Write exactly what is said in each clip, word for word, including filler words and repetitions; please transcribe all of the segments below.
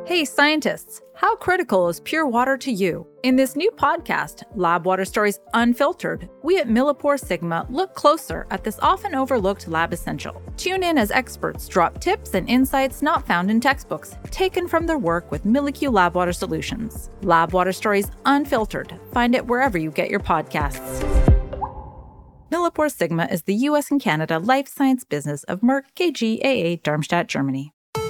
Hey scientists, how critical is pure water to you? In this new podcast, Lab Water Stories Unfiltered, we at Millipore Sigma look closer at this often overlooked lab essential. Tune in as experts drop tips and insights not found in textbooks, taken from their work with MilliQ Lab Water Solutions. Lab Water Stories Unfiltered. Find it wherever you get your podcasts. Millipore Sigma is the U S and Canada life science business of Merck K G A A Darmstadt, Germany.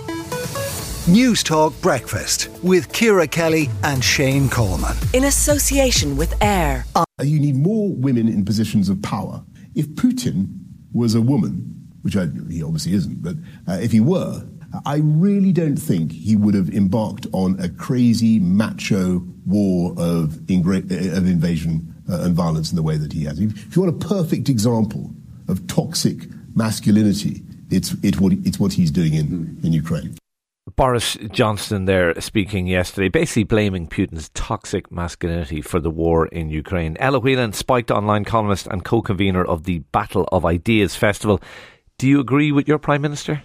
News Talk Breakfast with Ciara Kelly and Shane Coleman. In association with AIR. You need more women in positions of power. If Putin was a woman, which I, he obviously isn't, but uh, if he were, I really don't think he would have embarked on a crazy macho war of, ingra- of invasion uh, and violence in the way that he has. If you want a perfect example of toxic masculinity, it's, it, what, it's what he's doing in, in Ukraine. Boris Johnson there speaking yesterday, basically blaming Putin's toxic masculinity for the war in Ukraine. Ella Whelan, Spiked online columnist and co-convener of the Battle of Ideas Festival. Do you agree with your Prime Minister?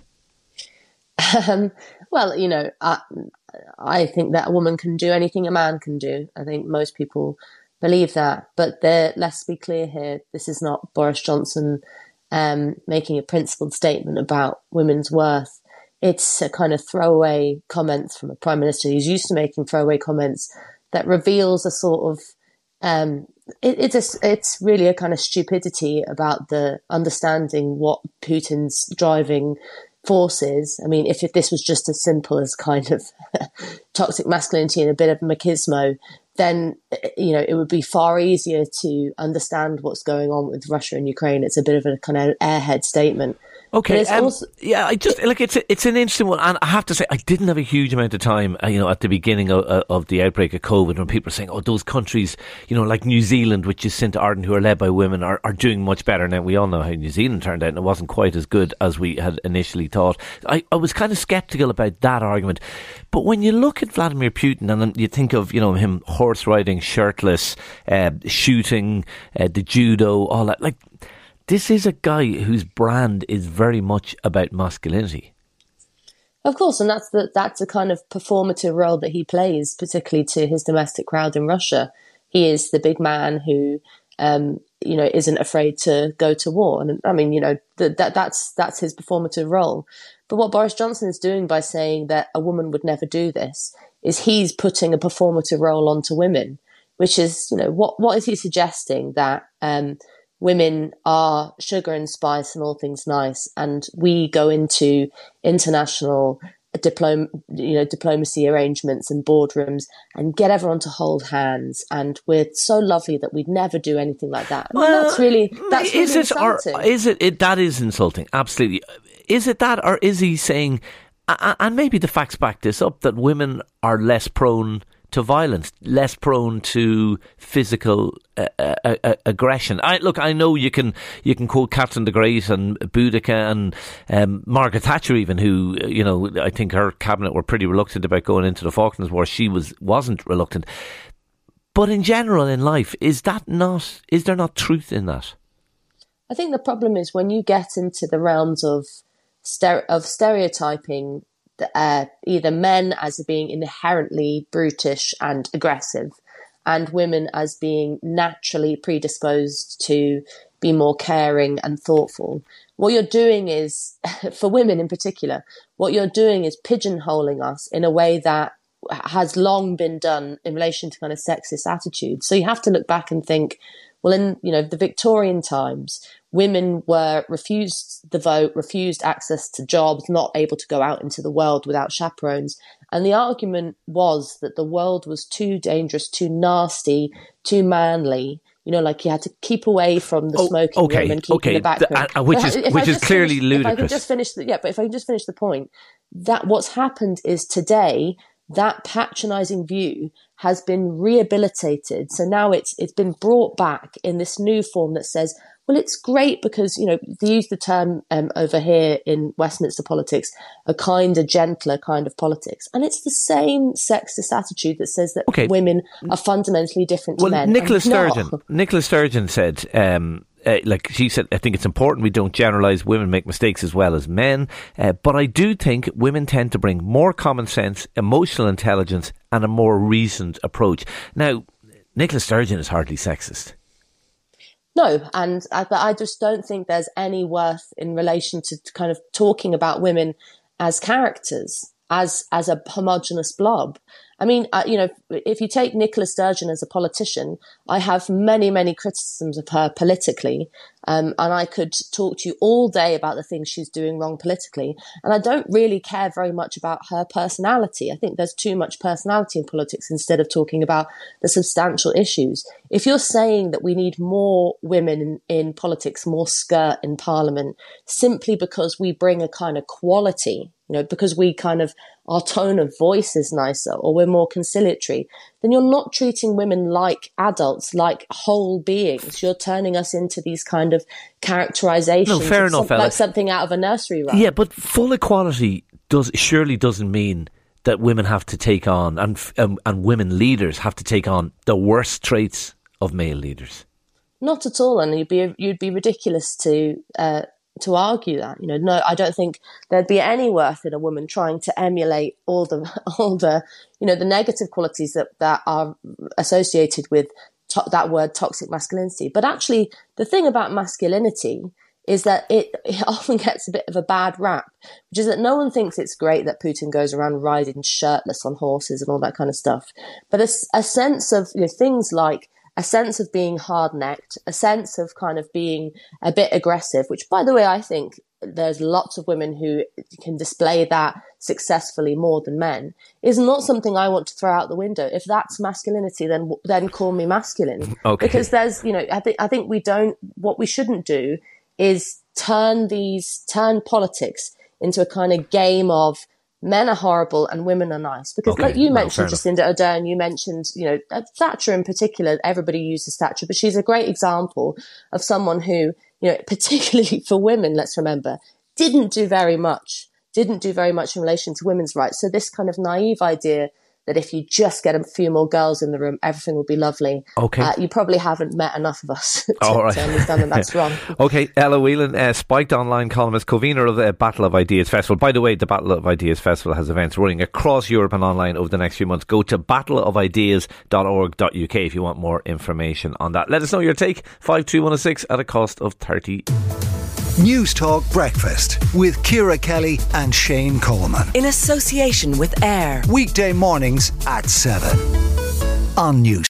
Um, well, you know, I, I think that a woman can do anything a man can do. I think most people believe that. But there, let's be clear here, this is not Boris Johnson um, making a principled statement about women's worth. It's a kind of throwaway comments from a prime minister who's used to making throwaway comments that reveals a sort of um, it, it's a, it's really a kind of stupidity about the understanding what Putin's driving force is. I mean, if, if this was just as simple as kind of toxic masculinity and a bit of machismo, then, you know, it would be far easier to understand what's going on with Russia and Ukraine. It's a bit of a kind of airhead statement. Okay, um, also, yeah, I just like it's a, it's an interesting one, and I have to say I didn't have a huge amount of time, uh, you know, at the beginning of, uh, of the outbreak of COVID, when people were saying, "Oh, those countries, you know, like New Zealand, which is Saint Ardent, who are led by women, are, are doing much better." Now we all know how New Zealand turned out, and it wasn't quite as good as we had initially thought. I, I was kind of sceptical about that argument, but when you look at Vladimir Putin and you think of, you know, him horse riding, shirtless, uh, shooting, uh, the judo, all that, like. This is a guy whose brand is very much about masculinity. Of course, and that's the that's a kind of performative role that he plays, particularly to his domestic crowd in Russia. He is the big man who, um, you know, isn't afraid to go to war, and I mean, you know, the, that that's that's his performative role. But what Boris Johnson is doing by saying that a woman would never do this is he's putting a performative role onto women, which is, you know, what what is he suggesting that? Um, Women are sugar and spice and all things nice, and we go into international diplom- you know, diplomacy arrangements and boardrooms and get everyone to hold hands, and we're so lovely that we'd never do anything like that. I mean, well, that's really that's is really it insulting. Or is it, it that is insulting? Absolutely. Is it that, or is he saying, and maybe the facts back this up, that women are less prone to violence, less prone to physical uh, uh, uh, aggression? I look, I know you can you can quote Catherine the Great and Boudica and um, Margaret Thatcher, even, who, you know, I think her cabinet were pretty reluctant about going into the Falklands War. She was wasn't reluctant, but in general in life, is that not? Is there not truth in that? I think the problem is when you get into the realms of stere- of stereotyping. Uh, either men as being inherently brutish and aggressive, and women as being naturally predisposed to be more caring and thoughtful. What you're doing is, for women in particular, what you're doing is pigeonholing us in a way that has long been done in relation to kind of sexist attitudes. So you have to look back and think, well, in, you know, the Victorian times, women were refused the vote, refused access to jobs, not able to go out into the world without chaperones. And the argument was that the world was too dangerous, too nasty, too manly. You know, like you had to keep away from the oh, smoking okay, room and keep okay. in the background. The, uh, which is which is clearly finish, ludicrous. If I can just finish the, yeah, but if I can just finish the point, that what's happened is today that patronising view has been rehabilitated. So now it's it's been brought back in this new form that says, well, it's great because, you know, they use the term um, over here in Westminster politics, a kinder, gentler kind of politics. And it's the same sexist attitude that says that okay. women are fundamentally different well, to men. Nicola Sturgeon, Nicola Sturgeon said um, uh, like she said, I think it's important we don't generalise. Women make mistakes as well as men. Uh, but I do think women tend to bring more common sense, emotional intelligence and a more reasoned approach. Now, Nicola Sturgeon is hardly sexist. No, and I, but I just don't think there's any worth in relation to kind of talking about women as characters, as as a homogenous blob. I mean, uh, you know, if you take Nicola Sturgeon as a politician, I have many, many criticisms of her politically. Um, and I could talk to you all day about the things she's doing wrong politically. And I don't really care very much about her personality. I think there's too much personality in politics instead of talking about the substantial issues. If you're saying that we need more women in, in politics, more skirt in Parliament, simply because we bring a kind of quality, you know, because we kind of, our tone of voice is nicer or we're more conciliatory, then you're not treating women like adults, like whole beings. You're turning us into these kind of characterizations. No, fair enough, some, Ella. like something out of a nursery rhyme. Yeah, but full equality does surely doesn't mean that women have to take on, and um, and women leaders have to take on the worst traits of male leaders. Not at all, and you'd be you'd be ridiculous to uh, to argue that. You know, no, I don't think there'd be any worth in a woman trying to emulate all the all the you know the negative qualities that that are associated with to- that word toxic masculinity. But actually, the thing about masculinity is that it, it often gets a bit of a bad rap, which is that no one thinks it's great that Putin goes around riding shirtless on horses and all that kind of stuff. But a, a sense of you know, things like a sense of being hard-necked, a sense of kind of being a bit aggressive, which, by the way, I think there's lots of women who can display that successfully more than men, is not something I want to throw out the window. If that's masculinity, then then call me masculine. Okay. Because there's, you know, I think I think we don't, what we shouldn't do is turn these, turn politics into a kind of game of men are horrible and women are nice. Because okay. like you no, mentioned Jacinda Ardern, you mentioned, you know, Thatcher in particular, everybody uses Thatcher, but she's a great example of someone who, you know, particularly for women, let's remember, didn't do very much, didn't do very much in relation to women's rights. So this kind of naive idea that if you just get a few more girls in the room, everything will be lovely. Okay. Uh, you probably haven't met enough of us to, All right. to understand that that's wrong. Okay, Ella Whelan, uh, Spiked online columnist, convener of the Battle of Ideas Festival. By the way, the Battle of Ideas Festival has events running across Europe and online over the next few months. Go to battle of ideas dot org dot U K if you want more information on that. Let us know your take. five two one six at a cost of thirty. News Talk Breakfast with Ciara Kelly and Shane Coleman. In association with AIR. Weekday mornings at seven on News.